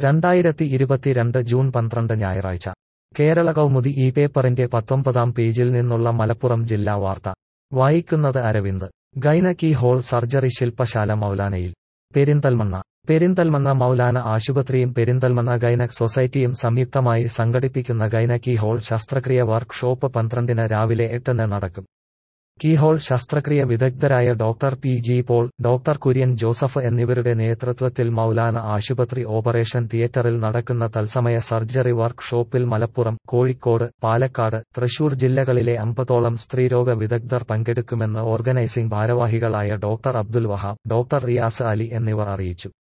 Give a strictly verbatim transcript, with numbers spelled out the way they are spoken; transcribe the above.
രണ്ടായിരത്തി ഇരുപത്തിരണ്ട് ജൂൺ പന്ത്രണ്ട് ഞായറാഴ്ച കേരള കൗമുദി ഈ പേപ്പറിന്റെ പത്തൊമ്പതാം പേജിൽ നിന്നുള്ള മലപ്പുറം ജില്ലാ വാർത്ത വായിക്കുന്നത് അരവിന്ദ്. ഗൈനകി ഹോൾ സർജറി ശില്പശാല മൗലാനയിൽ. പെരിന്തൽമണ്ണ. പെരിന്തൽമണ്ണ മൗലാന ആശുപത്രിയും പെരിന്തൽമണ്ണ ഗൈനക് സൊസൈറ്റിയും സംയുക്തമായി സംഘടിപ്പിക്കുന്ന ഗൈനകി ഹോൾ ശസ്ത്രക്രിയ വർക്ക് ഷോപ്പ് പന്ത്രണ്ടിന് രാവിലെ എട്ടിന് നടക്കും. കീഹോൾ ശസ്ത്രക്രിയ വിദഗ്ധരായ doctor P G Paul, doctor Kurian Joseph എന്നിവരുടെ നേതൃത്വത്തിൽ മൗലാന ആശുപത്രി ഓപ്പറേഷൻ തിയേറ്ററിൽ നടക്കുന്ന തത്സമയ സർജറി വർക്ക് ഷോപ്പിൽ മലപ്പുറം, കോഴിക്കോട്, പാലക്കാട്, തൃശൂർ ജില്ലകളിലെ അമ്പതോളം സ്ത്രീരോഗ വിദഗ്ധർ പങ്കെടുക്കുമെന്ന് ഓർഗനൈസിംഗ് ഭാരവാഹികളായ ഡോക്ടർ അബ്ദുൽ വഹാബ്, ഡോക്ടർ റിയാസ് അലി എന്നിവർ അറിയിച്ചു.